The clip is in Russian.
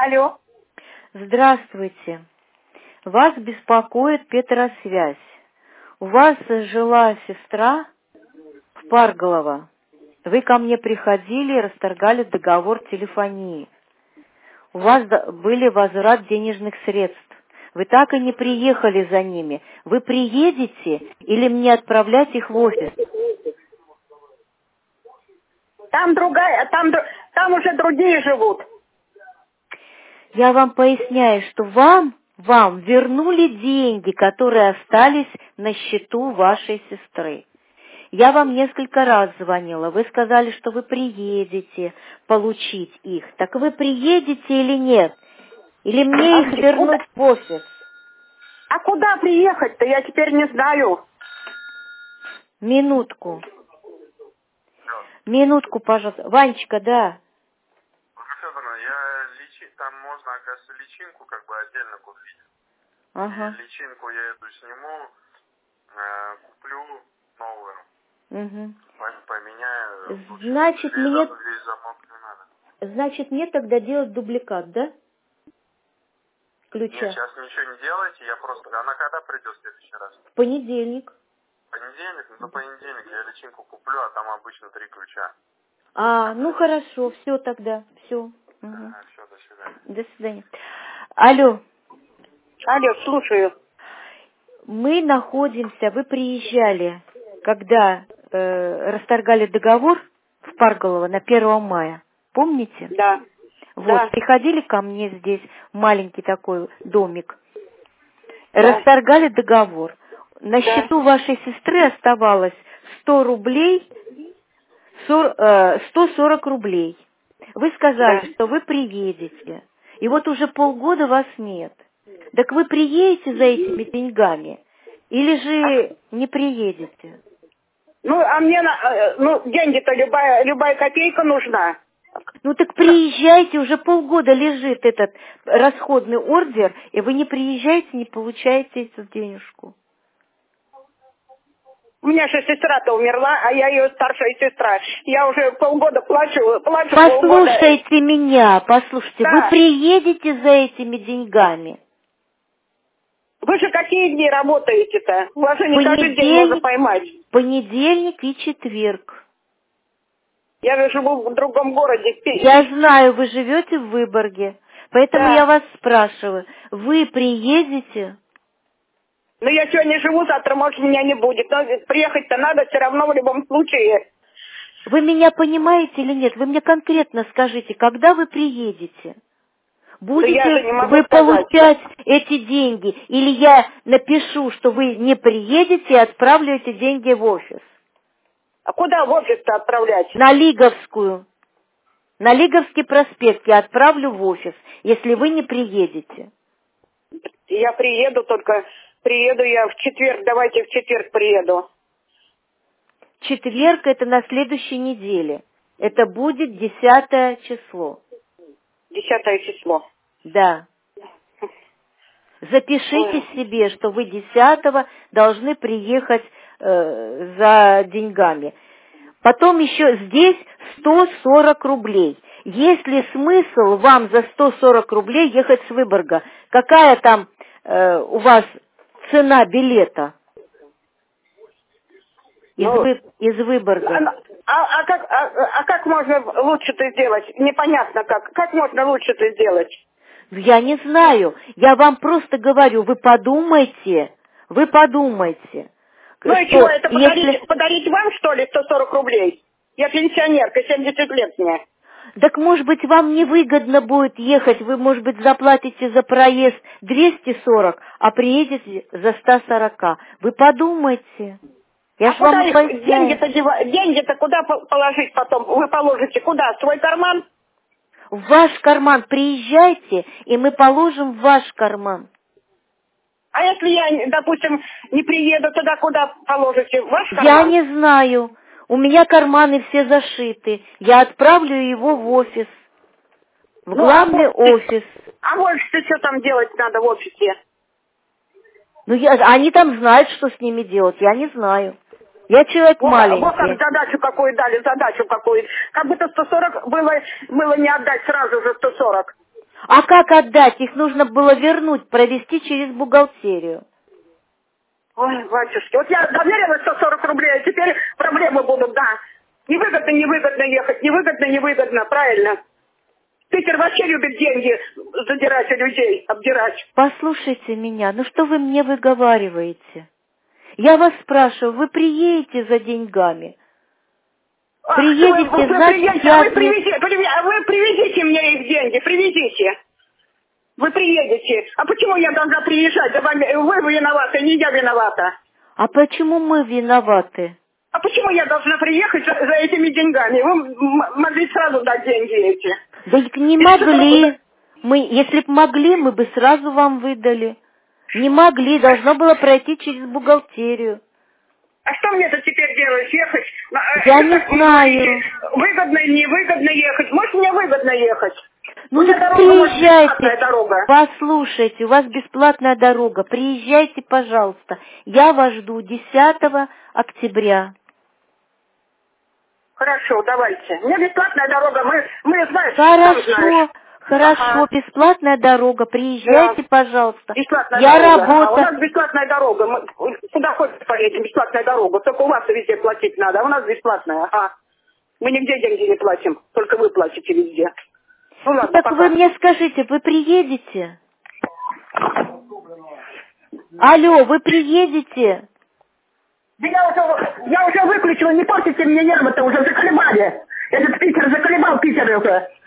Алло. Здравствуйте. Вас беспокоит Петросвязь. У вас жила сестра в Парголово. Вы ко мне приходили и расторгали договор телефонии. У вас были возврат денежных средств. Вы так и не приехали за ними. Вы приедете или мне отправлять их в офис? Там другая, там уже другие живут. Я вам поясняю, что вам вернули деньги, которые остались на счету вашей сестры. Я вам несколько раз звонила. Вы сказали, что вы приедете получить их. Так вы приедете или нет? Или мне их вернуть в офис? А куда приехать-то? Я теперь не знаю. Минутку, пожалуйста. Ванечка, да. Там можно, оказывается, личинку как бы отдельно купить. Ага. И личинку я эту сниму, куплю новую. Угу. Поменяю. Значит, мне... Весь замок не надо. Значит, мне тогда делать дубликат, да? Ключа. Нет, сейчас ничего не делайте, я просто... Она когда придет в следующий раз? В понедельник. Понедельник? Ну, понедельник я личинку куплю, а там обычно 3 ключа. Ну хорошо, все тогда, все. Угу. Все, до свидания. До свидания. Алло. Алло, слушаю. Мы находимся, вы приезжали, когда расторгали договор в Парголово на 1 мая. Помните? Да. Вот, да. приходили ко мне здесь, маленький такой домик. Да. Расторгали договор. На счету вашей сестры оставалось 100 рублей, 140 рублей. Вы сказали, что вы приедете. И вот уже полгода вас нет. Так вы приедете за этими деньгами? Или же не приедете? Ну, а мне, деньги-то любая копейка нужна. Ну так приезжайте, уже полгода лежит этот расходный ордер, и вы не приезжаете, не получаете эту денежку. У меня же сестра-то умерла, а я ее старшая сестра. Я уже полгода плачу Послушайте полгода. меня, послушайте, Да. вы приедете за этими деньгами? Вы же какие дни работаете-то? У вас же не каждый день можно поймать. Понедельник и четверг. Я же живу в другом городе. Я знаю, вы живете в Выборге, поэтому я вас спрашиваю, вы приедете? Но я сегодня живу, завтра, может, меня не будет. Но приехать-то надо все равно в любом случае. Вы меня понимаете или нет? Вы мне конкретно скажите, когда вы приедете? Будете вы получать эти деньги? Или я напишу, что вы не приедете и отправлю эти деньги в офис? А куда в офис-то отправлять? На Лиговскую. На Лиговский проспект я отправлю в офис, если вы не приедете. Я приеду я в четверг, давайте в четверг приеду. Четверг это на следующей неделе. Это будет 10 число. 10 число. Да. Запишите себе, что вы 10 должны приехать за деньгами. Потом еще здесь 140 рублей. Есть ли смысл вам за 140 рублей ехать с Выборга? Какая там у вас цена билета из Выборга? А как можно лучше-то сделать? Непонятно как. Как можно лучше-то сделать? Я не знаю. Я вам просто говорю, вы подумайте. Ну и чего, это подарить вам, что ли, 140 рублей? Я пенсионерка, 70 лет мне. Так, может быть, вам невыгодно будет ехать, вы, может быть, заплатите за проезд 240, а приедете за 140. Вы подумайте. Куда их деньги-то куда положить потом? Вы положите куда? В свой карман? В ваш карман. Приезжайте, и мы положим в ваш карман. А если я, допустим, не приеду, туда куда положите? В ваш карман? Я не знаю. У меня карманы все зашиты. Я отправлю его в офис. В главный офис. А больше что там делать надо в офисе? Они там знают, что с ними делать. Я не знаю. Я человек маленький. Вот как задачу какую дали. Как будто 140 было не отдать сразу же 140. А как отдать? Их нужно было вернуть, провести через бухгалтерию. Ой, батюшки, вот я доверилась 140 рублей, а теперь проблемы будут, да. Невыгодно ехать, невыгодно, правильно. Питер вообще любит деньги задирать у людей, обдирать. Послушайте меня, ну что вы мне выговариваете? Я вас спрашиваю, вы приедете за деньгами? Приедете, значит, вы привезите мне их деньги, привезите. Вы приедете. А почему я должна приезжать? Да вы виноваты, не я виновата. А почему мы виноваты? А почему я должна приехать за этими деньгами? Вы могли сразу дать деньги эти. Да не могли. Если бы могли, мы бы сразу вам выдали. Не могли, должно было пройти через бухгалтерию. А что мне-то теперь делать? Ехать? Я не знаю. Выгодно или невыгодно ехать? Может, мне выгодно ехать? Ну, приезжайте. Послушайте, у вас бесплатная дорога. Приезжайте, пожалуйста. Я вас жду 10 октября. Хорошо, давайте. Мне бесплатная дорога, мы знаем. Хорошо, бесплатная дорога. Приезжайте, пожалуйста. Бесплатная я дорога. работаю. У нас бесплатная дорога. Мы куда хоть поедем, бесплатная дорога. Только у вас везде платить надо, а у нас бесплатная. Мы нигде деньги не платим, только вы платите везде. Ну ладно, так пока. Вы мне скажите, вы приедете? Алло, вы приедете? Я уже выключила, не портите мне нервы-то, уже заколебали. Этот Питер заколебал, Питер уже.